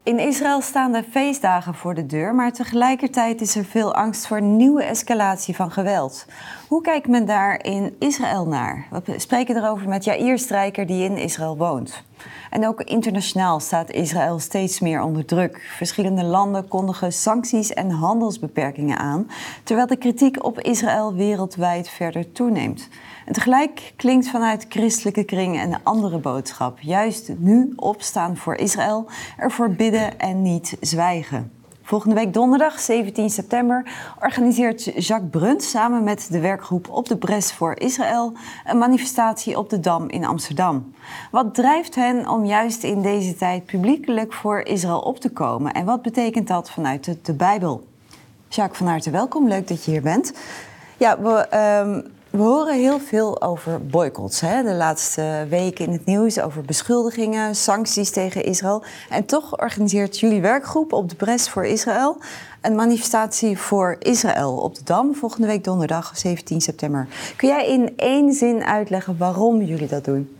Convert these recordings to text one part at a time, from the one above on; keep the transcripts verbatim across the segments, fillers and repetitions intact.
In Israël staan de feestdagen voor de deur, maar tegelijkertijd is er veel angst voor een nieuwe escalatie van geweld. Hoe kijkt men daar in Israël naar? We spreken erover met Yair Strijker, die in Israël woont. En ook internationaal staat Israël steeds meer onder druk. Verschillende landen kondigen sancties en handelsbeperkingen aan, terwijl de kritiek op Israël wereldwijd verder toeneemt. En tegelijk klinkt vanuit christelijke kringen een andere boodschap. Juist nu opstaan voor Israël, ervoor bidden en niet zwijgen. Volgende week donderdag, zeventien september, organiseert Jacques Brunt samen met de werkgroep Op de Bres voor Israël een manifestatie op de Dam in Amsterdam. Wat drijft hen om juist in deze tijd publiekelijk voor Israël op te komen? En wat betekent dat vanuit de, de Bijbel? Jacques, van harte welkom. Leuk dat je hier bent. Ja, we... Um, We horen heel veel over boycotts, hè? De laatste weken in het nieuws, over beschuldigingen, sancties tegen Israël. En toch organiseert jullie werkgroep Op de Bres voor Israël een manifestatie voor Israël op de Dam volgende week donderdag zeventien september. Kun jij in één zin uitleggen waarom jullie dat doen?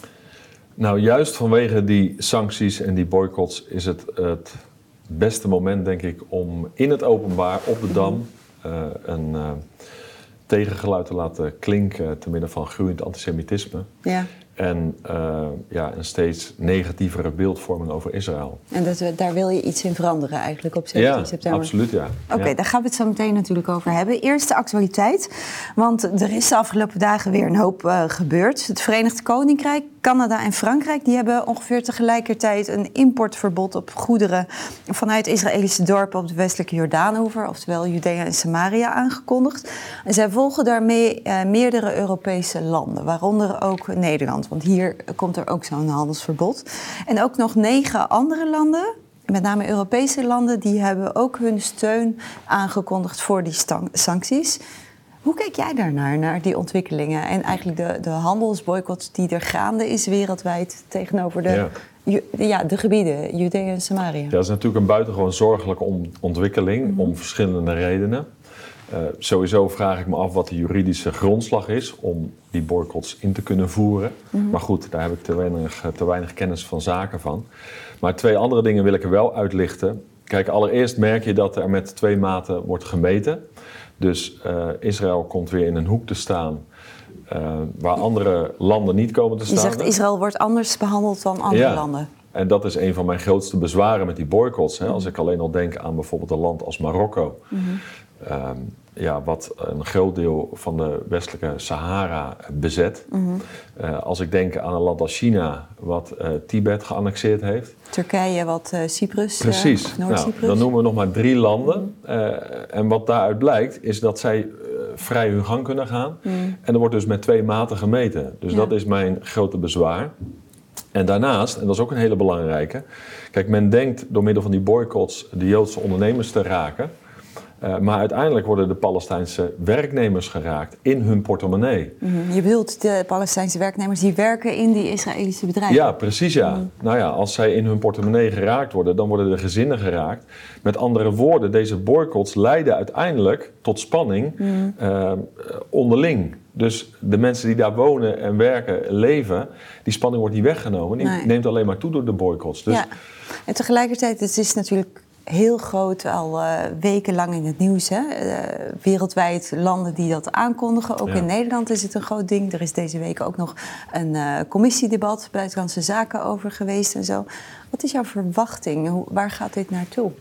Nou, juist vanwege die sancties en die boycotts is het het beste moment, denk ik, om in het openbaar op de Dam uh, een... Uh, tegengeluid te laten klinken te midden van groeiend antisemitisme. Ja. En uh, ja, een steeds negatievere beeldvorming over Israël. En dat, daar wil je iets in veranderen eigenlijk op zeventien september? Ja, absoluut, ja. Oké, okay, ja. daar gaan we het zo meteen natuurlijk over hebben. Eerst de actualiteit, want er is de afgelopen dagen weer een hoop uh, gebeurd. Het Verenigd Koninkrijk, Canada en Frankrijk, die hebben ongeveer tegelijkertijd een importverbod op goederen vanuit Israëlische dorpen op de westelijke Jordaanoever, oftewel Judea en Samaria, aangekondigd. En zij volgen daarmee uh, meerdere Europese landen, waaronder ook Nederland. Want hier komt er ook zo'n handelsverbod. En ook nog negen andere landen, met name Europese landen, die hebben ook hun steun aangekondigd voor die sancties. Hoe kijk jij daarnaar, naar die ontwikkelingen en eigenlijk de, de handelsboycott die er gaande is wereldwijd tegenover de, ja. Ju, ja, de gebieden, Judea en Samaria? Ja, dat is natuurlijk een buitengewoon zorgelijke ontwikkeling, mm-hmm. om verschillende redenen. Uh, sowieso vraag ik me af wat de juridische grondslag is om die boycotts in te kunnen voeren. Mm-hmm. Maar goed, daar heb ik te weinig, te weinig kennis van zaken van. Maar twee andere dingen wil ik er wel uitlichten. Kijk, allereerst merk je dat er met twee maten wordt gemeten. Dus uh, Israël komt weer in een hoek te staan uh, waar andere landen niet komen te staan. Je zegt Israël wordt anders behandeld dan andere ja. landen. En dat is een van mijn grootste bezwaren met die boycotts. Hè. Als ik alleen al denk aan bijvoorbeeld een land als Marokko. Mm-hmm. Um, ja, wat een groot deel van de westelijke Sahara bezet. Mm-hmm. Uh, als ik denk aan een land als China, wat uh, Tibet geannexeerd heeft. Turkije, wat uh, Cyprus. Precies. Uh, of Noord-Cyprus. Nou, dan noemen we nog maar drie landen. Uh, en wat daaruit blijkt, is dat zij uh, vrij hun gang kunnen gaan. Mm. En er wordt dus met twee maten gemeten. Dus ja. dat is mijn grote bezwaar. En daarnaast, en dat is ook een hele belangrijke. Kijk, men denkt door middel van die boycotts de Joodse ondernemers te raken. Uh, maar uiteindelijk worden de Palestijnse werknemers geraakt in hun portemonnee. Mm-hmm. Je bedoelt de Palestijnse werknemers die werken in die Israëlische bedrijven? Ja, precies ja. Mm-hmm. Nou ja, als zij in hun portemonnee geraakt worden, dan worden de gezinnen geraakt. Met andere woorden, deze boycotts leiden uiteindelijk tot spanning mm-hmm. uh, onderling. Dus de mensen die daar wonen en werken, leven, die spanning wordt niet weggenomen. Die nee. neemt alleen maar toe door de boycotts. Dus... Ja. En tegelijkertijd, het is natuurlijk heel groot, al uh, wekenlang in het nieuws. Hè? Uh, wereldwijd landen die dat aankondigen. Ook ja. in Nederland is het een groot ding. Er is deze week ook nog een uh, commissiedebat, buitenlandse zaken over geweest en zo. Wat is jouw verwachting? Hoe, waar gaat dit naartoe?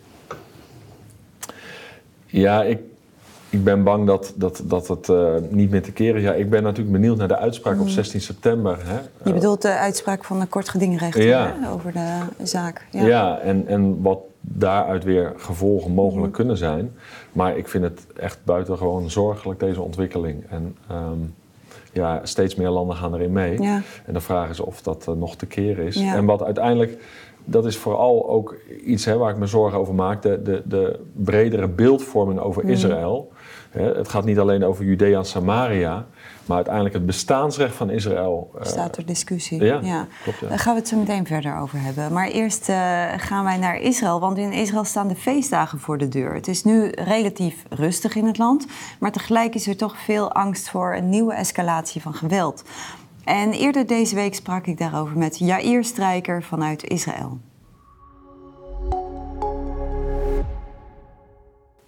Ja, ik, ik ben bang dat, dat, dat het uh, niet meer te keren is. Ja, ik ben natuurlijk benieuwd naar de uitspraak mm. op zestien september. Hè? Je bedoelt de uitspraak van de kort gedingrechter ja. hè? over de zaak. Ja, ja en, en wat daaruit weer gevolgen mogelijk mm. kunnen zijn. Maar ik vind het echt buitengewoon zorgelijk, deze ontwikkeling. En um, ja, steeds meer landen gaan erin mee. Ja. En de vraag is of dat uh, nog te keren is. Ja. En wat uiteindelijk, dat is vooral ook iets hè, waar ik me zorgen over maak. De, de, de bredere beeldvorming over mm. Israël. Hè, het gaat niet alleen over Judea en Samaria. Maar uiteindelijk het bestaansrecht van Israël. Uh, staat ter discussie. Ja, ja. Klopt, ja. Daar gaan we het zo meteen verder over hebben. Maar eerst uh, gaan wij naar Israël. Want in Israël staan de feestdagen voor de deur. Het is nu relatief rustig in het land. Maar tegelijk is er toch veel angst voor een nieuwe escalatie van geweld. En eerder deze week sprak ik daarover met Yair Strijker vanuit Israël.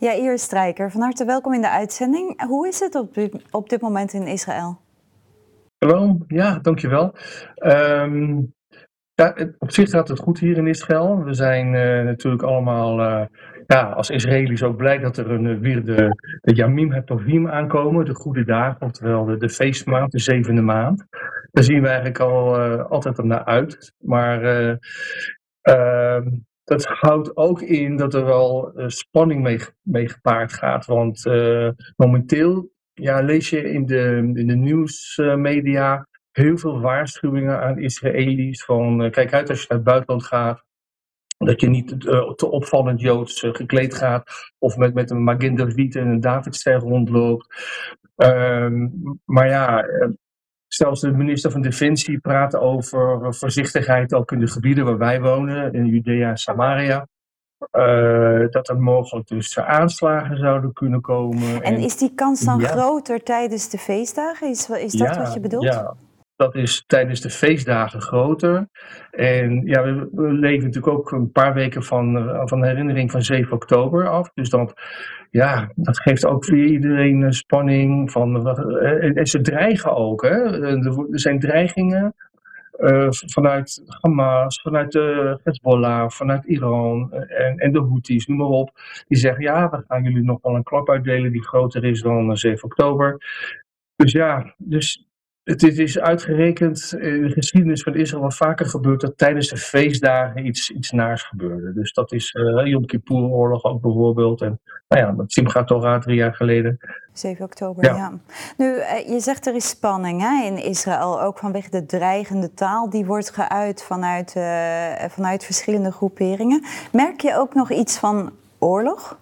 Jair Strijker, van harte welkom in de uitzending. Hoe is het op dit, op dit moment in Israël? Hallo, ja, dankjewel. Um, ja, het, op zich gaat het goed hier in Israël. We zijn uh, natuurlijk allemaal uh, ja, als Israëli's ook blij dat er een, weer de, de Yamim HaTovim aankomen, de goede dagen, oftewel de, de feestmaand, de zevende maand. Daar zien we eigenlijk al uh, altijd al naar uit. Maar uh, uh, dat houdt ook in dat er wel uh, spanning mee, mee gepaard gaat. Want uh, momenteel ja, lees je in de, in de nieuwsmedia heel veel waarschuwingen aan Israëli's van uh, kijk uit als je naar het buitenland gaat. Dat je niet uh, te opvallend Joods uh, gekleed gaat of met, met een Magen David en een Davidster rondloopt. Um, maar ja, uh, zelfs de minister van Defensie praat over voorzichtigheid ook in de gebieden waar wij wonen, in Judea en Samaria. Uh, dat er mogelijk dus aanslagen zouden kunnen komen. En, en is die kans dan ja. groter tijdens de feestdagen? Is, is dat ja, wat je bedoelt? Ja, dat is tijdens de feestdagen groter. En ja, we, we leven natuurlijk ook een paar weken van, van de herinnering van zeven oktober af. Dus dat, ja, dat geeft ook voor iedereen spanning. Van, en, en ze dreigen ook. Hè? Er zijn dreigingen. Uh, vanuit Hamas, vanuit de Hezbollah, vanuit Iran en, en de Houthis, noem maar op. Die zeggen, ja, we gaan jullie nog wel een klap uitdelen die groter is dan zeven oktober. Dus ja, dus het, het is uitgerekend in de geschiedenis van Israël wel vaker gebeurd dat tijdens de feestdagen iets, iets naars gebeurde. Dus dat is uh, Yom Kippur-oorlog ook bijvoorbeeld. En nou ja, met Simchat Torah drie jaar geleden. zeven oktober, ja. ja. Nu, je zegt er is spanning hè, in Israël, ook vanwege de dreigende taal. Die wordt geuit vanuit, uh, vanuit verschillende groeperingen. Merk je ook nog iets van oorlog?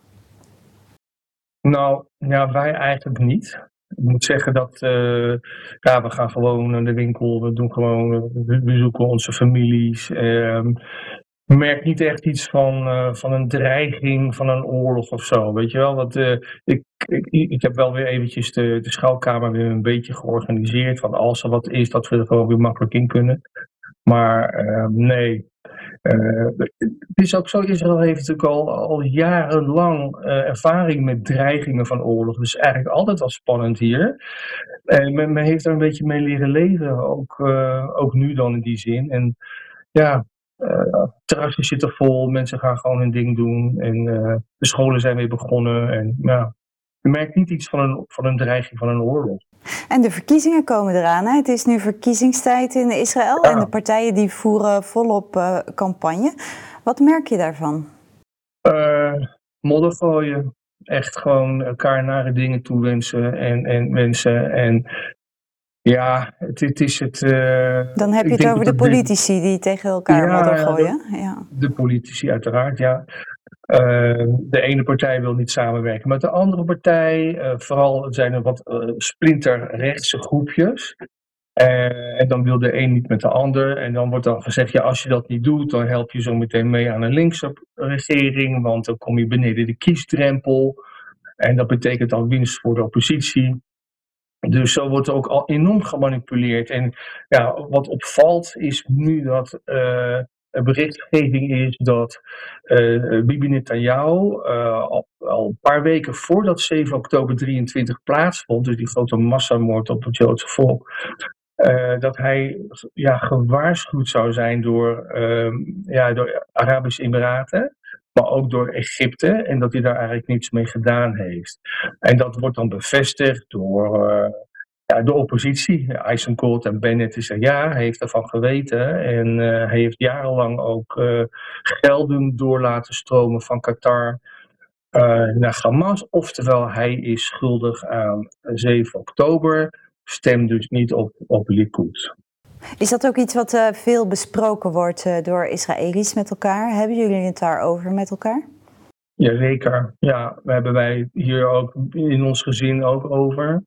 Nou, ja, wij eigenlijk niet. Ik moet zeggen dat uh, ja, we gaan gewoon naar de winkel, we doen gewoon, we bezoeken onze families. Uh, Ik merk niet echt iets van, uh, van een dreiging, van een oorlog of zo, weet je wel. Want, uh, ik, ik, ik heb wel weer eventjes de, de schuilkamer weer een beetje georganiseerd. Van als er wat is, dat we er gewoon weer makkelijk in kunnen. Maar uh, nee. Uh, het is ook zo, Israël heeft natuurlijk al, al jarenlang uh, ervaring met dreigingen van oorlog. Dus eigenlijk altijd wel spannend hier. En men, men heeft er een beetje mee leren leven, ook, uh, ook nu dan in die zin. En ja... Uh, terrassen zitten vol, mensen gaan gewoon hun ding doen en uh, de scholen zijn weer begonnen. En ja, je merkt niet iets van een, van een dreiging van een oorlog. En de verkiezingen komen eraan. Hè? Het is nu verkiezingstijd in Israël ja. En de partijen die voeren volop uh, campagne. Wat merk je daarvan? Uh, modder gooien. Echt gewoon elkaar nare dingen toewensen en, en wensen. En ja, het, het is het... Uh, Dan heb je het over de politici de... die tegen elkaar ja, modder gooien. De, ja. de politici uiteraard, ja. Uh, de ene partij wil niet samenwerken met de andere partij. Uh, vooral zijn er wat uh, splinterrechtse groepjes. Uh, en dan wil de een niet met de ander. En dan wordt dan gezegd, ja, als je dat niet doet, dan help je zo meteen mee aan een linkse regering. Want dan kom je beneden de kiesdrempel. En dat betekent dan winst voor de oppositie. Dus zo wordt er ook al enorm gemanipuleerd. En ja, wat opvalt is nu dat uh, een berichtgeving is dat uh, Bibi Netanyahu uh, al, al een paar weken voordat zeven oktober drieëntwintig plaatsvond, dus die grote massamoord op het Joodse volk, uh, dat hij ja, gewaarschuwd zou zijn door, uh, ja, door Arabische Emiraten. Maar ook door Egypte en dat hij daar eigenlijk niets mee gedaan heeft. En dat wordt dan bevestigd door uh, ja, de oppositie. Eisenkot en Bennett is er ja, hij heeft ervan geweten. En uh, hij heeft jarenlang ook uh, gelden door laten stromen van Qatar uh, naar Hamas. Oftewel, hij is schuldig aan zeven oktober. Stem dus niet op, op Likud. Is dat ook iets wat uh, veel besproken wordt uh, door Israëli's met elkaar? Hebben jullie het daarover met elkaar? Ja, zeker. Ja, we hebben wij hier ook in ons gezin ook over.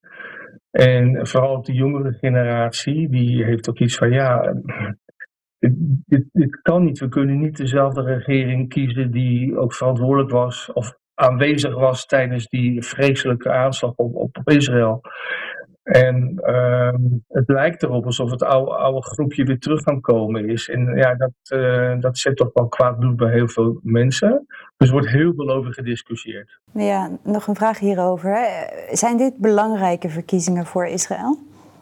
En vooral ook de jongere generatie, die heeft ook iets van, ja, dit, dit, dit kan niet. We kunnen niet dezelfde regering kiezen die ook verantwoordelijk was of aanwezig was tijdens die vreselijke aanslag op, op Israël. En uh, het lijkt erop alsof het oude, oude groepje weer terug gaan komen is. En ja, dat, uh, dat zet toch wel kwaad bloed bij heel veel mensen. Dus er wordt heel veel over gediscussieerd. Ja, nog een vraag hierover. Hè. Zijn dit belangrijke verkiezingen voor Israël?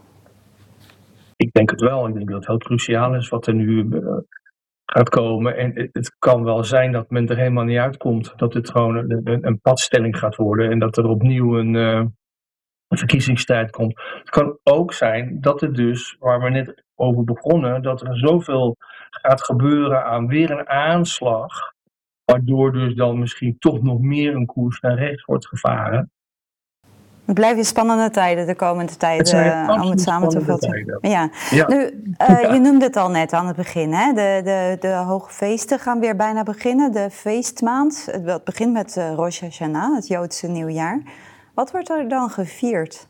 Ik denk het wel. Ik denk dat het heel cruciaal is wat er nu uh, gaat komen. En het, het kan wel zijn dat men er helemaal niet uitkomt. Dat het gewoon een, een padstelling gaat worden. En dat er opnieuw een... Uh, een verkiezingstijd komt. Het kan ook zijn dat het dus, waar we net over begonnen, dat er zoveel gaat gebeuren aan weer een aanslag, waardoor dus dan misschien toch nog meer een koers naar rechts wordt gevaren. Het blijven spannende tijden de komende tijd, uh, om het samen te vatten. Ja. Ja. Nu, uh, ja. Je noemde het al net aan het begin, hè? De, de, de hoge feesten gaan weer bijna beginnen, de feestmaand. Het begint met uh, Rosh Hashanah, het Joodse nieuwjaar. Wat wordt er dan gevierd?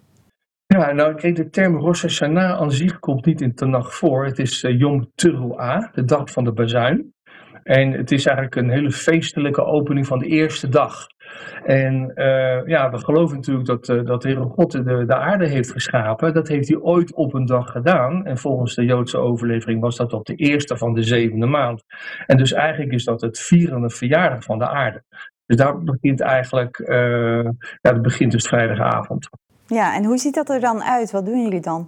Ja, nou, kijk, de term Rosh Hashanah aan zich komt niet in Tanach voor. Het is uh, Yom Teruah, de dag van de bazuin. En het is eigenlijk een hele feestelijke opening van de eerste dag. En uh, ja, we geloven natuurlijk dat, uh, dat de Heere God de, de aarde heeft geschapen. Dat heeft hij ooit op een dag gedaan. En volgens de Joodse overlevering was dat op de eerste van de zevende maand. En dus eigenlijk is dat het vierende verjaardag van de aarde. Dus daar begint eigenlijk, uh, ja, dat begint dus vrijdagavond. Ja, en hoe ziet dat er dan uit? Wat doen jullie dan?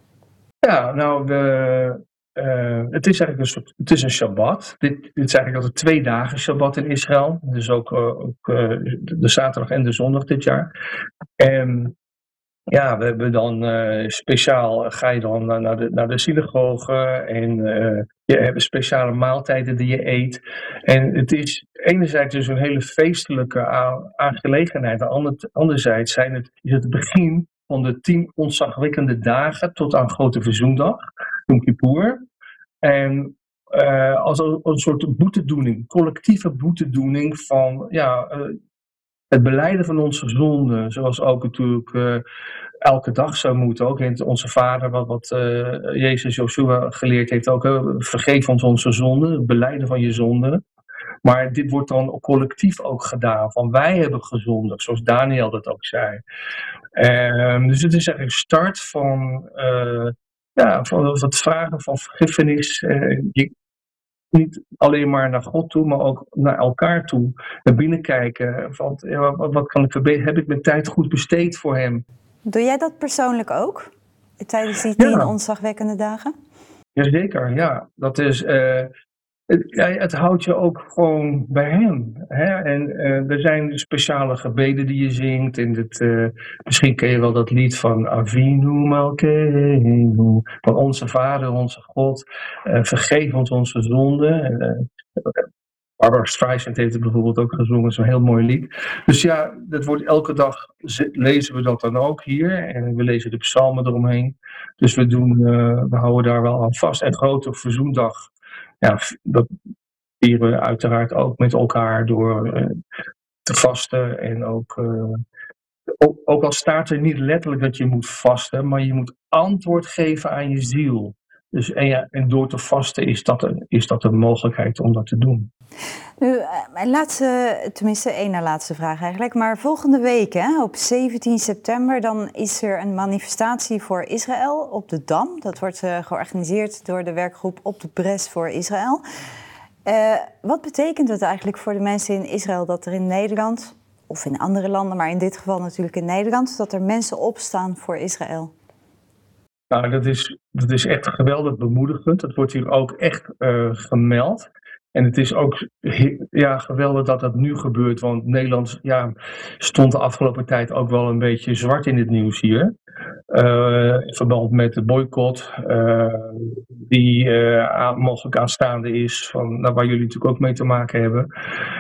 Ja, nou, we, uh, het is eigenlijk een soort, het is een Shabbat. Dit, dit is eigenlijk altijd twee dagen Shabbat in Israël. Dus ook, uh, ook uh, de zaterdag en de zondag dit jaar. En ja, we hebben dan uh, speciaal, ga je dan naar de, naar de synagoge en uh, je hebt speciale maaltijden die je eet. En het is enerzijds dus een hele feestelijke aangelegenheid. En anderzijds zijn het, is het begin van de tien ontzagwekkende dagen tot aan Grote Verzoendag, Yom Kippur. En uh, als een, een soort boetedoening, collectieve boetedoening van ja, uh, het belijden van onze zonden, zoals ook natuurlijk uh, elke dag zou moeten. Ook in onze Vader, wat, wat uh, Jezus Joshua geleerd heeft, ook uh, vergeef ons onze zonden, het belijden van je zonden. Maar dit wordt dan collectief ook gedaan, van wij hebben gezondigd, zoals Daniel dat ook zei. Uh, dus het is eigenlijk een start van, uh, ja, van het vragen van vergiffenis. Uh, je, niet alleen maar naar God toe, maar ook naar elkaar toe. Naar binnen kijken. Van, ja, wat, wat kan ik verbeteren? Heb ik mijn tijd goed besteed voor hem? Doe jij dat persoonlijk ook? Tijdens die tien ja. ontzagwekkende dagen? Jazeker, ja. Dat is... Uh, het, ja, het houdt je ook gewoon bij hem. Hè? En uh, er zijn speciale gebeden die je zingt. En het, uh, misschien ken je wel dat lied van Avinu Malkeinu. Van onze Vader, onze God. Uh, vergeef ons onze zonden. Uh, Barbara Streisand heeft het bijvoorbeeld ook gezongen. Dat is een heel mooi lied. Dus ja, dat wordt elke dag lezen we dat dan ook hier. En we lezen de psalmen eromheen. Dus we, doen, uh, we houden daar wel aan vast. En Grote Verzoendag. Ja, dat vieren we uiteraard ook met elkaar door uh, te vasten. En ook, uh, ook, ook al staat er niet letterlijk dat je moet vasten, maar je moet antwoord geven aan je ziel. Dus, en, ja, en door te vasten is dat, een, is dat een mogelijkheid om dat te doen. Nu, mijn laatste, tenminste één na laatste vraag eigenlijk. Maar volgende week, hè, op zeventien september, dan is er een manifestatie voor Israël op de Dam. Dat wordt uh, georganiseerd door de werkgroep Op de Bres voor Israël. Uh, wat betekent het eigenlijk voor de mensen in Israël dat er in Nederland, of in andere landen, maar in dit geval natuurlijk in Nederland, dat er mensen opstaan voor Israël? Nou, dat is, dat is echt geweldig bemoedigend. Dat wordt hier ook echt uh, gemeld. En het is ook ja, geweldig dat dat nu gebeurt, want Nederland ja, stond de afgelopen tijd ook wel een beetje zwart in het nieuws hier. Uh, in verband met de boycott uh, die uh, aan, mogelijk aanstaande is, van, nou, waar jullie natuurlijk ook mee te maken hebben.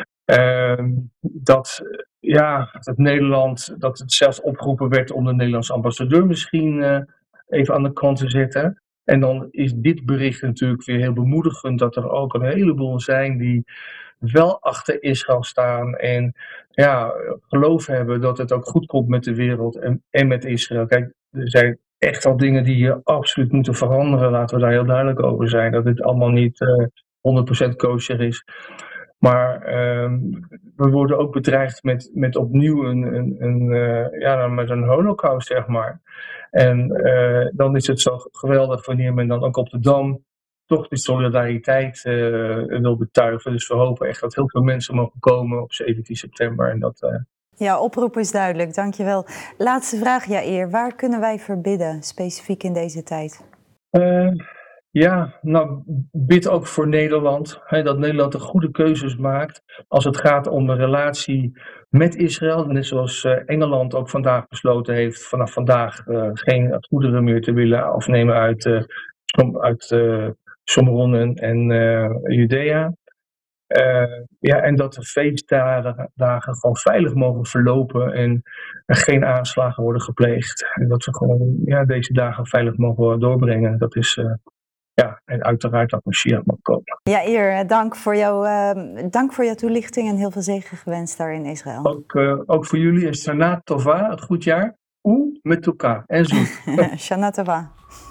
Uh, dat, ja, dat Nederland, dat het zelfs opgeroepen werd om de Nederlandse ambassadeur misschien uh, even aan de kant te zetten. En dan is dit bericht natuurlijk weer heel bemoedigend dat er ook een heleboel zijn die wel achter Israël staan en ja, geloof hebben dat het ook goed komt met de wereld en, en met Israël. Kijk, er zijn echt al dingen die je absoluut moeten veranderen, laten we daar heel duidelijk over zijn, dat het allemaal niet uh, honderd procent kosher is. Maar uh, we worden ook bedreigd met, met opnieuw een, een, een, uh, ja, met een holocaust, zeg maar. En uh, dan is het zo geweldig wanneer men dan ook op de Dam toch die solidariteit uh, wil betuigen. Dus we hopen echt dat heel veel mensen mogen komen op zeventien september. En dat, uh... Ja, oproep is duidelijk, dankjewel. Laatste vraag, Jair. Waar kunnen wij voor bidden, specifiek in deze tijd? Uh, ja, nou, bid ook voor Nederland. Hè, dat Nederland de goede keuzes maakt als het gaat om de relatie met Israël. Net zoals uh, Engeland ook vandaag besloten heeft vanaf vandaag uh, geen goederen meer te willen afnemen uit, uh, uit uh, Sommeron en, en uh, Judea. Uh, ja, en dat de feestdagen dagen gewoon veilig mogen verlopen en er geen aanslagen worden gepleegd. En dat we gewoon ja, deze dagen veilig mogen doorbrengen. Dat is, uh, ja, en uiteraard dat Mashiach mag komen. Ja, Jair, dank voor, jou, uh, dank voor jouw toelichting en heel veel zegen gewenst daar in Israël. Ook, uh, ook voor jullie een Shana Tova, het goed jaar. Oeh, met elkaar en zoet. Shana Tova.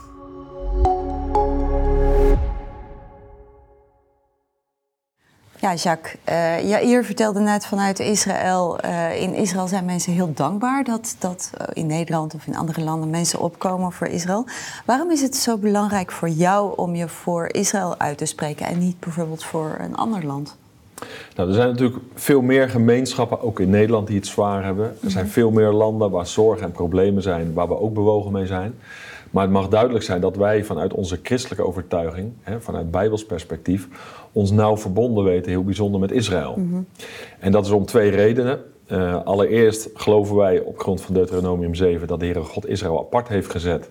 Ja, Jacques, uh, Jair vertelde net vanuit Israël. Uh, in Israël zijn mensen heel dankbaar dat, dat uh, in Nederland of in andere landen mensen opkomen voor Israël. Waarom is het zo belangrijk voor jou om je voor Israël uit te spreken en niet bijvoorbeeld voor een ander land? Nou, er zijn natuurlijk veel meer gemeenschappen, ook in Nederland, die het zwaar hebben. Er zijn veel meer landen waar zorgen en problemen zijn, waar we ook bewogen mee zijn. Maar het mag duidelijk zijn dat wij vanuit onze christelijke overtuiging, hè, vanuit Bijbels perspectief, ons nauw verbonden weten, heel bijzonder met Israël. Mm-hmm. En dat is om twee redenen. Uh, allereerst geloven wij op grond van Deuteronomium zeven dat de Heere God Israël apart heeft gezet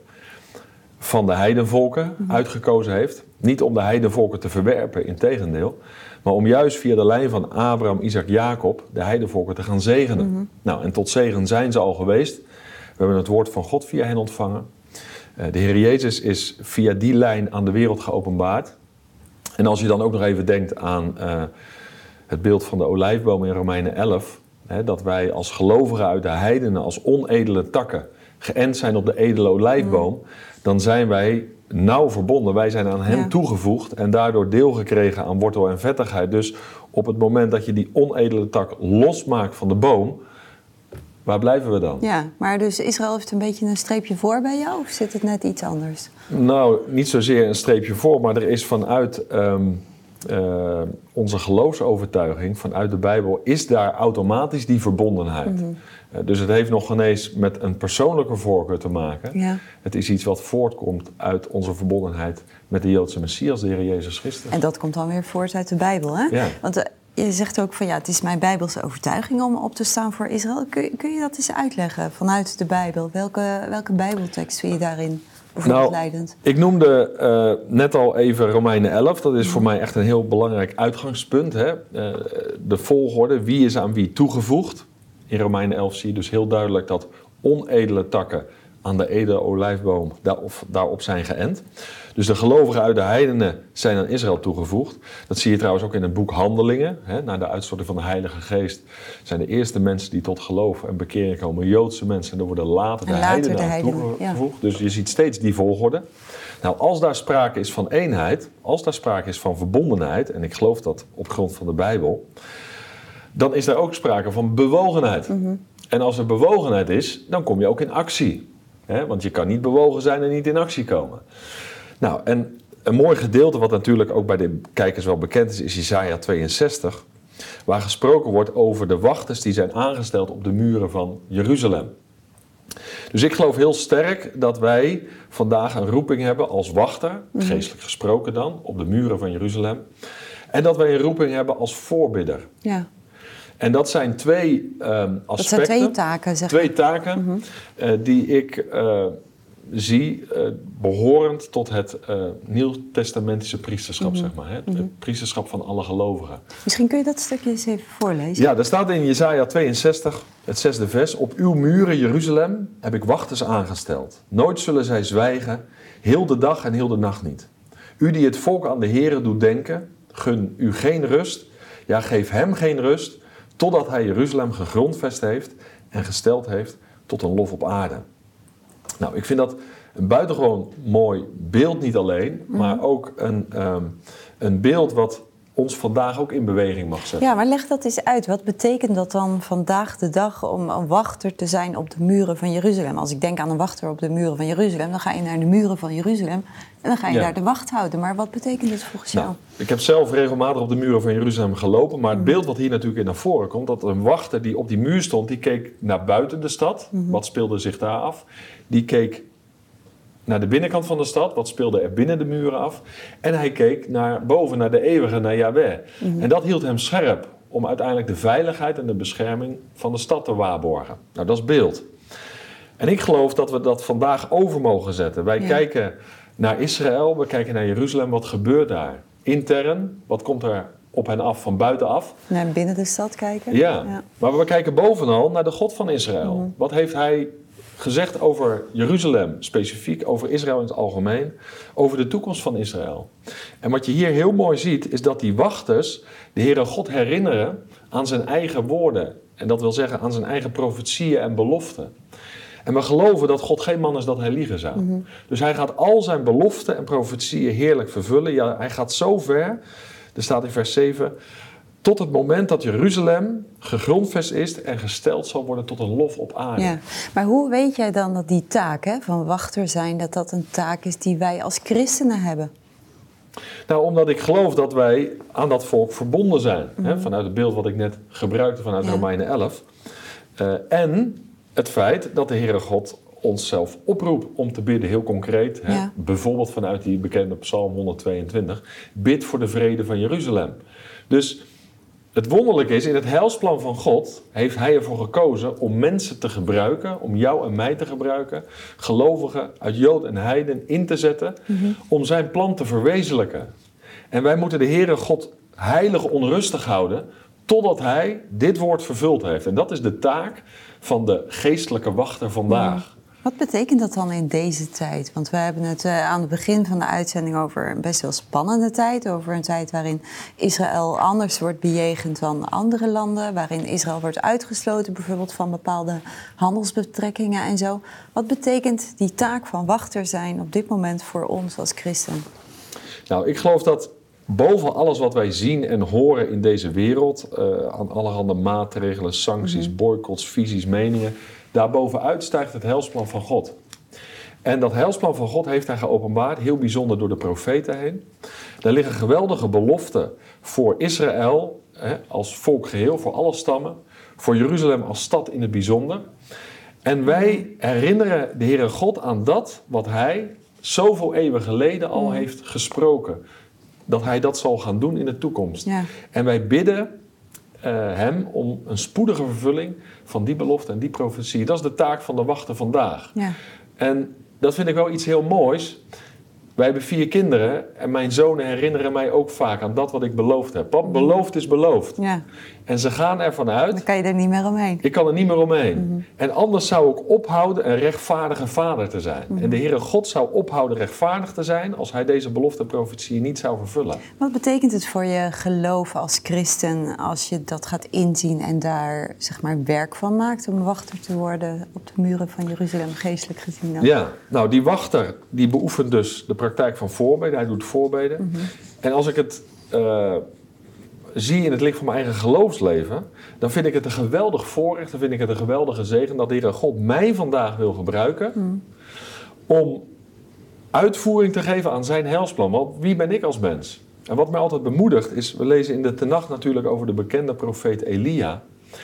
van de heidenvolken, mm-hmm. uitgekozen heeft. Niet om de heidenvolken te verwerpen, integendeel, maar om juist via de lijn van Abraham, Isaac, Jacob de heidenvolken te gaan zegenen. Mm-hmm. Nou, en tot zegen zijn ze al geweest. We hebben het woord van God via hen ontvangen. Uh, de Heer Jezus is via die lijn aan de wereld geopenbaard. En als je dan ook nog even denkt aan uh, het beeld van de olijfboom in Romeinen elf, hè, dat wij als gelovigen uit de heidenen als onedele takken geënt zijn op de edele olijfboom, mm. dan zijn wij nauw verbonden. Wij zijn aan hem ja. toegevoegd en daardoor deel gekregen aan wortel en vettigheid. Dus op het moment dat je die onedele tak losmaakt van de boom, waar blijven we dan? Ja, maar dus Israël heeft een beetje een streepje voor bij jou, of zit het net iets anders? Nou, niet zozeer een streepje voor, maar er is vanuit um, uh, onze geloofsovertuiging, vanuit de Bijbel, is daar automatisch die verbondenheid. Mm-hmm. Uh, dus het heeft nog geen eens met een persoonlijke voorkeur te maken. Ja. Het is iets wat voortkomt uit onze verbondenheid met de Joodse Messias, de Heer Jezus Christus. En dat komt dan weer voort uit de Bijbel, hè? Ja. Want, uh, je zegt ook van ja, het is mijn Bijbelse overtuiging om op te staan voor Israël. Kun, kun je dat eens uitleggen vanuit de Bijbel? Welke, welke Bijbeltekst vind je daarin bijvoorbeeld nou, leidend? Ik noemde uh, net al even Romeinen elf. Dat is voor mij echt een heel belangrijk uitgangspunt. Hè? Uh, de volgorde, wie is aan wie toegevoegd. In Romeinen elf zie je dus heel duidelijk dat onedele takken aan de edele olijfboom daarop, daarop zijn geënt. Dus de gelovigen uit de heidenen zijn aan Israël toegevoegd. Dat zie je trouwens ook in het boek Handelingen. Hè. Na de uitstorting van de Heilige Geest zijn de eerste mensen die tot geloof en bekering komen Joodse mensen. En er worden later de later heidenen de aan heidenen, toegevoegd. Ja. Dus je ziet steeds die volgorde. Nou, als daar sprake is van eenheid, als daar sprake is van verbondenheid, en ik geloof dat op grond van de Bijbel, dan is daar ook sprake van bewogenheid. Mm-hmm. En als er bewogenheid is, dan kom je ook in actie. Hè? Want je kan niet bewogen zijn en niet in actie komen. Nou, en een mooi gedeelte wat natuurlijk ook bij de kijkers wel bekend is, is Jesaja tweeënzestig. Waar gesproken wordt over de wachters die zijn aangesteld op de muren van Jeruzalem. Dus ik geloof heel sterk dat wij vandaag een roeping hebben als wachter, geestelijk gesproken dan, op de muren van Jeruzalem. En dat wij een roeping hebben als voorbidder. Ja. En dat zijn twee um, aspecten. Dat zijn twee taken, zeg Twee taken mm-hmm. uh, die ik uh, zie uh, behorend tot het uh, nieuwtestamentische priesterschap, mm-hmm. zeg maar. Hè? Mm-hmm. Het priesterschap van alle gelovigen. Misschien kun je dat stukje eens even voorlezen. Ja, daar staat in Jesaja tweeënzestig, het zesde vers. Op uw muren, Jeruzalem, heb ik wachters aangesteld. Nooit zullen zij zwijgen, heel de dag en heel de nacht niet. U die het volk aan de Here doet denken, gun u geen rust. Ja, geef hem geen rust, totdat hij Jeruzalem gegrondvest heeft en gesteld heeft tot een lof op aarde. Nou, ik vind dat een buitengewoon mooi beeld niet alleen, mm-hmm. maar ook een, um, een beeld wat ons vandaag ook in beweging mag zetten. Ja, maar leg dat eens uit. Wat betekent dat dan vandaag de dag om een wachter te zijn op de muren van Jeruzalem? Als ik denk aan een wachter op de muren van Jeruzalem, dan ga je naar de muren van Jeruzalem en dan ga je ja. daar de wacht houden. Maar wat betekent dit volgens jou? Nou, ik heb zelf regelmatig op de muren van Jeruzalem gelopen, maar het beeld wat hier natuurlijk in naar voren komt, dat een wachter die op die muur stond, die keek naar buiten de stad. Mm-hmm. Wat speelde zich daar af? Die keek naar de binnenkant van de stad, wat speelde er binnen de muren af. En hij keek naar boven, naar de eeuwige, naar Yahweh. Mm-hmm. En dat hield hem scherp om uiteindelijk de veiligheid en de bescherming van de stad te waarborgen. Nou, dat is beeld. En ik geloof dat we dat vandaag over mogen zetten. Wij ja. kijken naar Israël, we kijken naar Jeruzalem, wat gebeurt daar? Intern, wat komt er op hen af van buitenaf? Naar binnen de stad kijken. Ja, ja. Maar we kijken bovenal naar de God van Israël. Mm-hmm. Wat heeft hij gezegd over Jeruzalem, specifiek over Israël in het algemeen, over de toekomst van Israël. En wat je hier heel mooi ziet, is dat die wachters de Heere God herinneren aan zijn eigen woorden. En dat wil zeggen aan zijn eigen profetieën en beloften. En we geloven dat God geen man is dat hij liegen zou. Mm-hmm. Dus hij gaat al zijn beloften en profetieën heerlijk vervullen. Ja, hij gaat zo ver, er staat in vers zeven... tot het moment dat Jeruzalem gegrondvest is en gesteld zal worden tot een lof op aarde. Ja, maar hoe weet jij dan dat die taak hè, van wachter zijn, dat dat een taak is die wij als christenen hebben? Nou, omdat ik geloof dat wij aan dat volk verbonden zijn. Mm-hmm. Hè, vanuit het beeld wat ik net gebruikte vanuit ja. Romeinen elf. Uh, en het feit dat de Heere God onszelf oproept om te bidden, heel concreet. Hè, ja. Bijvoorbeeld vanuit die bekende Psalm honderdtweeëntwintig. Bid voor de vrede van Jeruzalem. Dus het wonderlijke is, in het heilsplan van God heeft hij ervoor gekozen om mensen te gebruiken, om jou en mij te gebruiken, gelovigen uit Jood en Heiden in te zetten, mm-hmm. om zijn plan te verwezenlijken. En wij moeten de Heere God heilig onrustig houden, totdat hij dit woord vervuld heeft. En dat is de taak van de geestelijke wachter vandaag. Mm. Wat betekent dat dan in deze tijd? Want we hebben het uh, aan het begin van de uitzending over een best wel spannende tijd. Over een tijd waarin Israël anders wordt bejegend dan andere landen. Waarin Israël wordt uitgesloten bijvoorbeeld van bepaalde handelsbetrekkingen en zo. Wat betekent die taak van wachter zijn op dit moment voor ons als christen? Nou, ik geloof dat boven alles wat wij zien en horen in deze wereld, uh, aan allerhande maatregelen, sancties, mm-hmm. boycotts, visies, meningen, daarbovenuit stijgt het heilsplan van God. En dat heilsplan van God heeft hij geopenbaard, heel bijzonder door de profeten heen. Daar liggen geweldige beloften voor Israël hè, als volk geheel, voor alle stammen, voor Jeruzalem als stad in het bijzonder. En wij herinneren de Heere God aan dat wat hij zoveel eeuwen geleden al mm. heeft gesproken. Dat hij dat zal gaan doen in de toekomst. Ja. En wij bidden uh, hem om een spoedige vervulling van die belofte en die profetie. Dat is de taak van de wachter vandaag. Ja. En dat vind ik wel iets heel moois. Wij hebben vier kinderen en mijn zonen herinneren mij ook vaak aan dat wat ik beloofd heb. Pap, beloofd is beloofd. Ja. En ze gaan ervan uit. Dan kan je er niet meer omheen. Ik kan er niet meer omheen. Mm-hmm. En anders zou ik ophouden een rechtvaardige vader te zijn. Mm-hmm. En de Heere God zou ophouden rechtvaardig te zijn als hij deze belofte en profetie niet zou vervullen. Wat betekent het voor je geloof als christen als je dat gaat inzien en daar zeg maar werk van maakt om wachter te worden op de muren van Jeruzalem, geestelijk gezien? Dan? Ja, nou die wachter die beoefent dus de praktijk van voorbeden. Hij doet voorbeden. Mm-hmm. En als ik het Uh, zie in het licht van mijn eigen geloofsleven, dan vind ik het een geweldig voorrecht, dan vind ik het een geweldige zegen dat de Heere God mij vandaag wil gebruiken mm. om uitvoering te geven aan zijn heilsplan. Want wie ben ik als mens? En wat mij altijd bemoedigt is, we lezen in de Tenach natuurlijk over de bekende profeet Elia.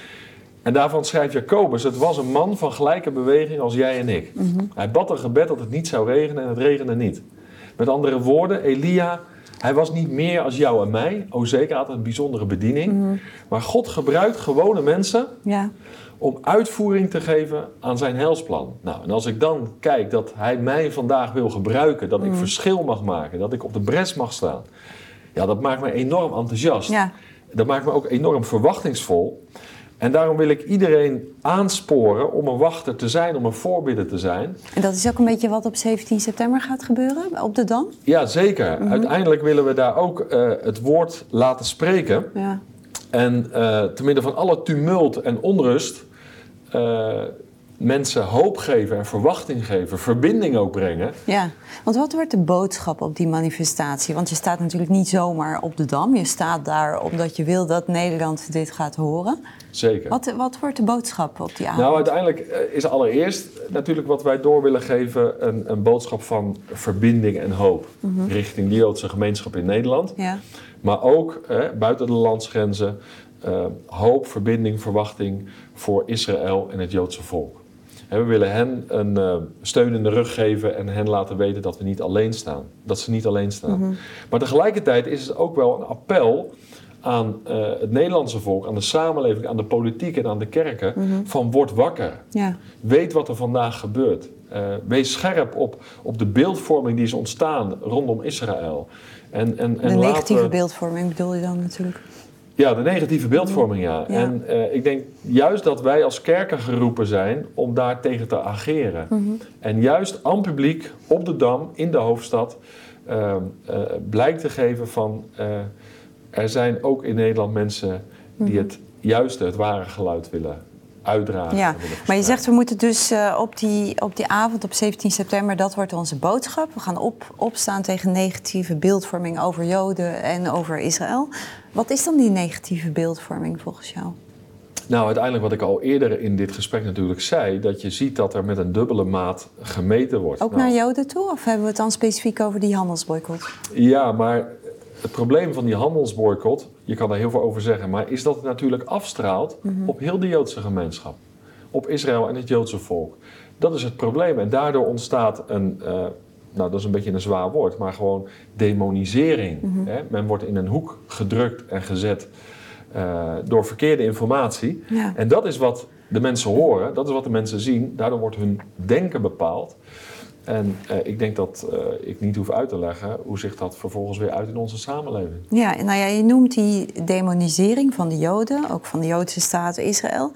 En daarvan schrijft Jacobus, het was een man van gelijke beweging als jij en ik. Mm-hmm. Hij bad een gebed dat het niet zou regenen en het regende niet. Met andere woorden, Elia, hij was niet meer als jou en mij. O, zeker had een bijzondere bediening. Mm-hmm. Maar God gebruikt gewone mensen ja. om uitvoering te geven aan zijn heilsplan. Nou, en als ik dan kijk dat hij mij vandaag wil gebruiken, dat mm. ik verschil mag maken, dat ik op de bres mag staan. Ja, dat maakt me enorm enthousiast. Ja. Dat maakt me ook enorm verwachtingsvol. En daarom wil ik iedereen aansporen om een wachter te zijn, om een voorbidder te zijn. En dat is ook een beetje wat op zeventien september gaat gebeuren, op de Dam? Ja, zeker. Mm-hmm. Uiteindelijk willen we daar ook uh, het woord laten spreken. Ja. En uh, te midden van alle tumult en onrust uh, mensen hoop geven en verwachting geven, verbinding ook brengen. Ja, want wat wordt de boodschap op die manifestatie? Want je staat natuurlijk niet zomaar op de Dam. Je staat daar omdat je wil dat Nederland dit gaat horen. Zeker. Wat, wat wordt de boodschap op die avond? Nou, uiteindelijk is allereerst natuurlijk wat wij door willen geven een, een boodschap van verbinding en hoop. Mm-hmm. Richting de Joodse gemeenschap in Nederland. Ja. Maar ook eh, buiten de landsgrenzen uh, hoop, verbinding, verwachting voor Israël en het Joodse volk. En we willen hen een uh, steun in de rug geven en hen laten weten dat we niet alleen staan. Dat ze niet alleen staan. Mm-hmm. Maar tegelijkertijd is het ook wel een appel aan uh, het Nederlandse volk, aan de samenleving, aan de politiek en aan de kerken, mm-hmm. van word wakker. Ja. Weet wat er vandaag gebeurt. Uh, wees scherp op, op de beeldvorming die is ontstaan rondom Israël. En, en, en de negatieve laten... beeldvorming bedoel je dan natuurlijk? Ja, de negatieve beeldvorming, ja. ja. En uh, ik denk juist dat wij als kerken geroepen zijn om daar tegen te ageren. Mm-hmm. En juist aan publiek op de Dam, in de hoofdstad, uh, uh, blijk te geven van... Uh, er zijn ook in Nederland mensen die mm-hmm. het juiste, het ware geluid willen uitdragen. Ja, maar je zegt we moeten dus uh, op, die, op die avond op zeventien september, dat wordt onze boodschap. We gaan op, opstaan tegen negatieve beeldvorming over Joden en over Israël. Wat is dan die negatieve beeldvorming volgens jou? Nou, uiteindelijk wat ik al eerder in dit gesprek natuurlijk zei, dat je ziet dat er met een dubbele maat gemeten wordt. Ook nou, naar Joden toe? Of hebben we het dan specifiek over die handelsboycott? Ja, maar het probleem van die handelsboycott, je kan daar heel veel over zeggen, maar is dat het natuurlijk afstraalt mm-hmm. op heel de Joodse gemeenschap. Op Israël en het Joodse volk. Dat is het probleem. En daardoor ontstaat een, uh, nou dat is een beetje een zwaar woord, maar gewoon demonisering. Mm-hmm. Hè? Men wordt in een hoek gedrukt en gezet uh, door verkeerde informatie. Ja. En dat is wat de mensen horen, dat is wat de mensen zien. Daardoor wordt hun denken bepaald. En uh, ik denk dat uh, ik niet hoef uit te leggen hoe zich dat vervolgens weer uit in onze samenleving. Ja, nou ja, je noemt die demonisering van de Joden, ook van de Joodse staat Israël.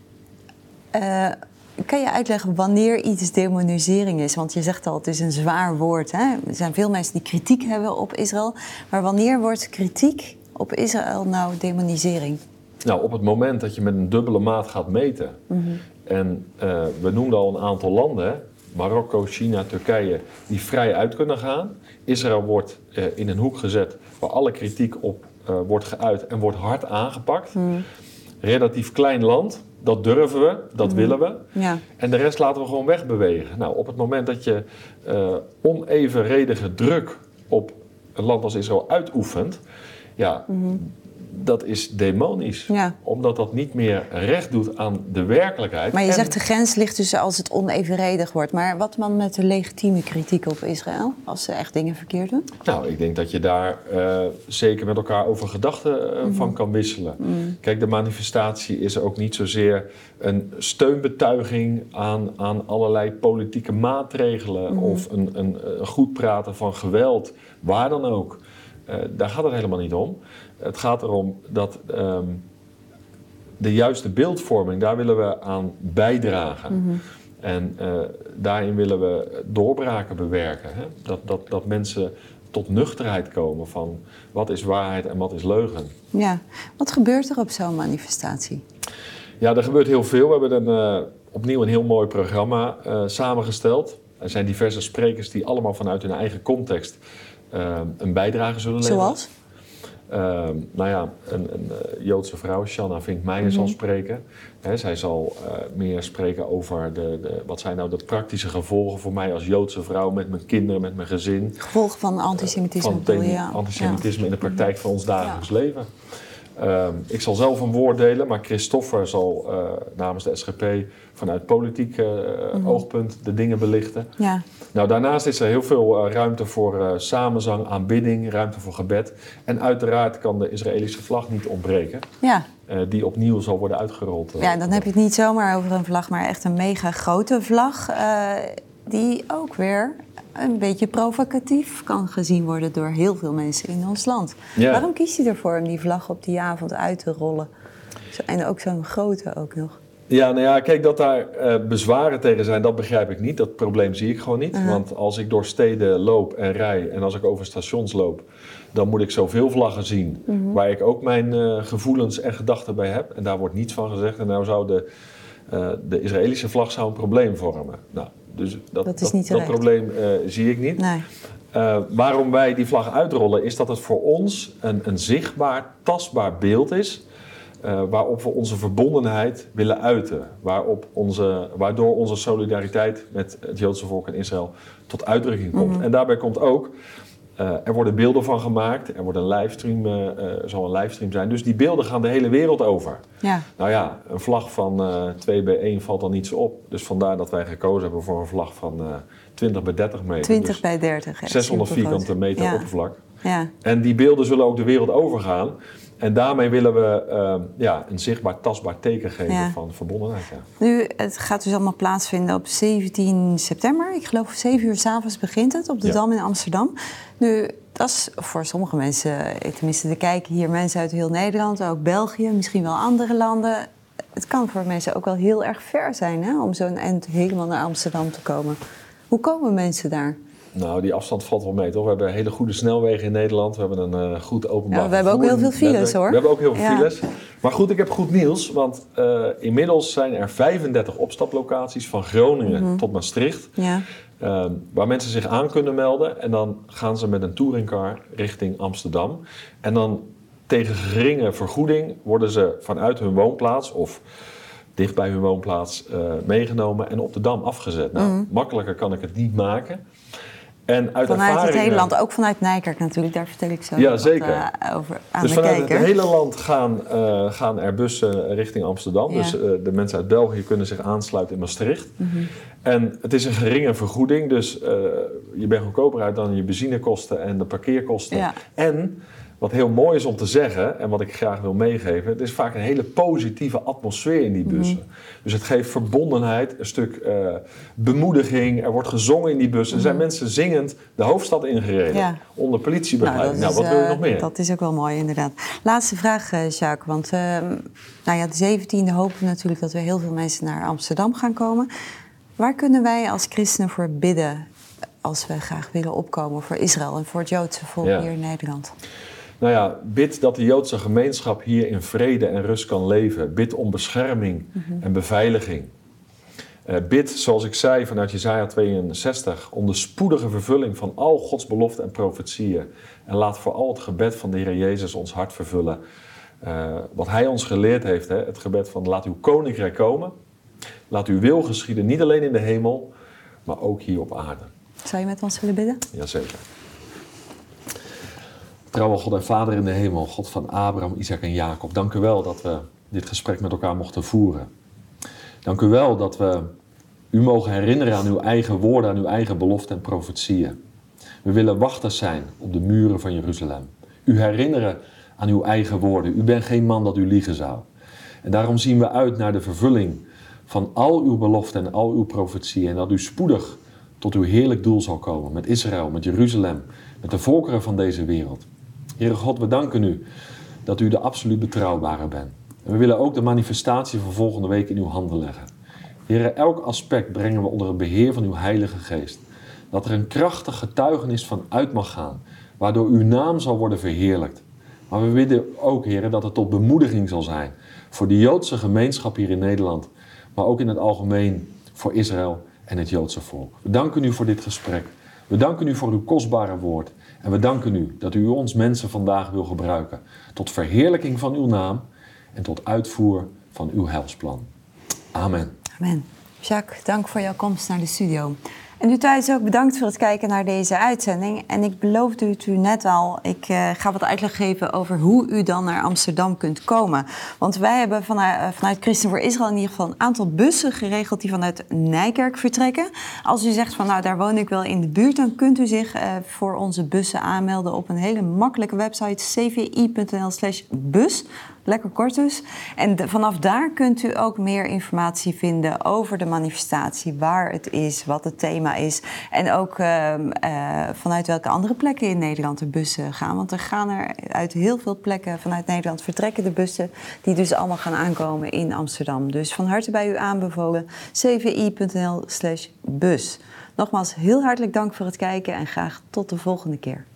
Uh, kan je uitleggen wanneer iets demonisering is? Want je zegt al, het is een zwaar woord. Hè? Er zijn veel mensen die kritiek hebben op Israël. Maar wanneer wordt kritiek op Israël nou demonisering? Nou, op het moment dat je met een dubbele maat gaat meten. Mm-hmm. En uh, we noemden al een aantal landen, hè? Marokko, China, Turkije, die vrij uit kunnen gaan. Israël wordt uh, in een hoek gezet waar alle kritiek op uh, wordt geuit en wordt hard aangepakt. Mm. Relatief klein land, dat durven we, dat mm. willen we. Ja. En de rest laten we gewoon wegbewegen. Nou, op het moment dat je uh, onevenredige druk op een land als Israël uitoefent, ja, mm. dat is demonisch. Ja. Omdat dat niet meer recht doet aan de werkelijkheid. Maar je en... zegt de grens ligt tussen als het onevenredig wordt. Maar wat dan met de legitieme kritiek op Israël? Als ze echt dingen verkeerd doen? Nou, ik denk dat je daar uh, zeker met elkaar over gedachten uh, mm-hmm. van kan wisselen. Mm. Kijk, de manifestatie is ook niet zozeer een steunbetuiging aan, aan allerlei politieke maatregelen. Mm-hmm. Of een, een, een goed praten van geweld, waar dan ook. Uh, daar gaat het helemaal niet om. Het gaat erom dat um, de juiste beeldvorming, daar willen we aan bijdragen. Mm-hmm. En uh, daarin willen we doorbraken bewerken. Hè? Dat, dat, dat mensen tot nuchterheid komen van wat is waarheid en wat is leugen. Ja, wat gebeurt er op zo'n manifestatie? Ja, er gebeurt heel veel. We hebben een, uh, opnieuw een heel mooi programma uh, samengesteld. Er zijn diverse sprekers die allemaal vanuit hun eigen context uh, een bijdrage zullen leveren. Zoals? Uh, nou ja, een, een uh, Joodse vrouw, Shanna Vink-Meijer, mm-hmm. zal spreken. He, zij zal uh, meer spreken over de, de, wat zijn nou de praktische gevolgen voor mij als Joodse vrouw met mijn kinderen, met mijn gezin. Gevolgen van antisemitisme. Uh, van ja. antisemitisme ja. in de praktijk van ons dagelijks ja. leven. Uh, ik zal zelf een woord delen, maar Christoffer zal uh, namens de S G P vanuit politiek uh, mm-hmm. oogpunt de dingen belichten. Ja. Nou, daarnaast is er heel veel uh, ruimte voor uh, samenzang, aanbidding, ruimte voor gebed. En uiteraard kan de Israëlische vlag niet ontbreken. Ja. Uh, die opnieuw zal worden uitgerold. Uh, ja, dan heb je het niet zomaar over een vlag, maar echt een mega grote vlag. Uh, die ook weer een beetje provocatief kan gezien worden door heel veel mensen in ons land. Ja. Waarom kies je ervoor om die vlag op die avond uit te rollen? En ook zo'n grote ook nog. Ja, nou ja, kijk, dat daar uh, bezwaren tegen zijn, dat begrijp ik niet. Dat probleem zie ik gewoon niet. Uh-huh. Want als ik door steden loop en rij en als ik over stations loop, dan moet ik zoveel vlaggen zien. Uh-huh. Waar ik ook mijn uh, gevoelens en gedachten bij heb. En daar wordt niets van gezegd. En nou zou de uh, de Israëlische vlag zou een probleem vormen. Nou, dus dat, dat, is dat, niet dat probleem uh, zie ik niet. Nee. Uh, waarom wij die vlag uitrollen is dat het voor ons een, een zichtbaar, tastbaar beeld is. Uh, waarop we onze verbondenheid willen uiten. Waarop onze, waardoor onze solidariteit met het Joodse volk in Israël tot uitdrukking komt. Mm-hmm. En daarbij komt ook, uh, er worden beelden van gemaakt. Er wordt een livestream, uh, uh, zal een livestream zijn. Dus die beelden gaan de hele wereld over. Ja. Nou ja, een vlag van uh, twee bij één valt dan niet zo op. Dus vandaar dat wij gekozen hebben voor een vlag van uh, twintig bij dertig meter. twintig dus bij dertig. Ja, zeshonderd vierkante meter ja. oppervlak. Ja. En die beelden zullen ook de wereld overgaan. En daarmee willen we uh, ja, een zichtbaar, tastbaar teken geven ja. van verbondenheid. Ja. Nu, het gaat dus allemaal plaatsvinden op zeventien september. Ik geloof zeven uur 's avonds begint het op de ja. Dam in Amsterdam. Nu, dat is voor sommige mensen, tenminste er kijken hier mensen uit heel Nederland, ook België, misschien wel andere landen. Het kan voor mensen ook wel heel erg ver zijn, hè, om zo'n eind helemaal naar Amsterdam te komen. Hoe komen mensen daar? Nou, die afstand valt wel mee, toch? We hebben hele goede snelwegen in Nederland. We hebben een uh, goed openbaar ja, we hebben ook heel veel files, netwerk. hoor. We hebben ook heel veel ja. files. Maar goed, ik heb goed nieuws. Want uh, inmiddels zijn er vijfendertig opstaplocaties van Groningen mm-hmm. tot Maastricht. Ja. Uh, waar mensen zich aan kunnen melden. En dan gaan ze met een touringcar richting Amsterdam. En dan tegen geringe vergoeding worden ze vanuit hun woonplaats of dicht bij hun woonplaats uh, meegenomen en op de Dam afgezet. Nou, mm. makkelijker kan ik het niet maken. En uit vanuit ervaring, het hele land, ook vanuit Nijkerk natuurlijk, daar vertel ik zo ja, wat zeker. Uh, over aan dus de vanuit kijker. het hele land gaan, uh, gaan er bussen richting Amsterdam. Ja. Dus uh, de mensen uit België kunnen zich aansluiten in Maastricht. Mm-hmm. En het is een geringe vergoeding, dus uh, je bent goedkoper uit dan je benzinekosten en de parkeerkosten. Ja. En wat heel mooi is om te zeggen, en wat ik graag wil meegeven, het is vaak een hele positieve atmosfeer in die bussen. Mm-hmm. Dus het geeft verbondenheid, een stuk uh, bemoediging, er wordt gezongen in die bussen. Mm-hmm. Er zijn mensen zingend de hoofdstad ingereden, ja. onder politiebegeleiding. Nou, nou, wat wil je uh, nog meer? Dat is ook wel mooi, inderdaad. Laatste vraag, uh, Jacques, want uh, nou ja, de zeventiende hopen we natuurlijk dat er heel veel mensen naar Amsterdam gaan komen. Waar kunnen wij als christenen voor bidden als we graag willen opkomen voor Israël en voor het Joodse volk ja. hier in Nederland? Nou ja, bid dat de Joodse gemeenschap hier in vrede en rust kan leven. Bid om bescherming mm-hmm. en beveiliging. Uh, bid, zoals ik zei, vanuit Jesaja tweeënzestig... om de spoedige vervulling van al Gods beloften en profetieën. En laat vooral het gebed van de Heer Jezus ons hart vervullen. Uh, wat Hij ons geleerd heeft, hè, het gebed van laat uw koninkrijk komen. Laat uw wil geschieden, niet alleen in de hemel, maar ook hier op aarde. Zou je met ons willen bidden? Jazeker. Trouwe God en Vader in de hemel, God van Abraham, Isaac en Jacob. Dank u wel dat we dit gesprek met elkaar mochten voeren. Dank u wel dat we u mogen herinneren aan uw eigen woorden, aan uw eigen beloften en profetieën. We willen wachters zijn op de muren van Jeruzalem. U herinneren aan uw eigen woorden. U bent geen man dat u liegen zou. En daarom zien we uit naar de vervulling van al uw beloften en al uw profetieën. En dat u spoedig tot uw heerlijk doel zal komen met Israël, met Jeruzalem, met de volkeren van deze wereld. Heere God, we danken u dat u de absoluut betrouwbare bent. En we willen ook de manifestatie van volgende week in uw handen leggen. Heere, elk aspect brengen we onder het beheer van uw Heilige Geest. Dat er een krachtig getuigenis van uit mag gaan, waardoor uw naam zal worden verheerlijkt. Maar we willen ook, Heere, dat het tot bemoediging zal zijn voor de Joodse gemeenschap hier in Nederland, maar ook in het algemeen voor Israël en het Joodse volk. We danken u voor dit gesprek. We danken u voor uw kostbare woord. En we danken u dat u ons mensen vandaag wil gebruiken tot verheerlijking van uw naam en tot uitvoer van uw heilsplan. Amen. Amen. Jacques, dank voor jouw komst naar de studio. En u thuis ook bedankt voor het kijken naar deze uitzending. En ik beloofde het u net al, ik uh, ga wat uitleg geven over hoe u dan naar Amsterdam kunt komen. Want wij hebben vanuit, vanuit Christen voor Israël in ieder geval een aantal bussen geregeld die vanuit Nijkerk vertrekken. Als u zegt van nou daar woon ik wel in de buurt, dan kunt u zich uh, voor onze bussen aanmelden op een hele makkelijke website c v i punt n l slash bus. Lekker kort dus. En de, vanaf daar kunt u ook meer informatie vinden over de manifestatie, waar het is, wat het thema is. En ook uh, uh, vanuit welke andere plekken in Nederland de bussen gaan. Want er gaan er uit heel veel plekken vanuit Nederland vertrekken de bussen, die dus allemaal gaan aankomen in Amsterdam. Dus van harte bij u aanbevolen, c v i punt n l slash bus. Nogmaals, heel hartelijk dank voor het kijken en graag tot de volgende keer.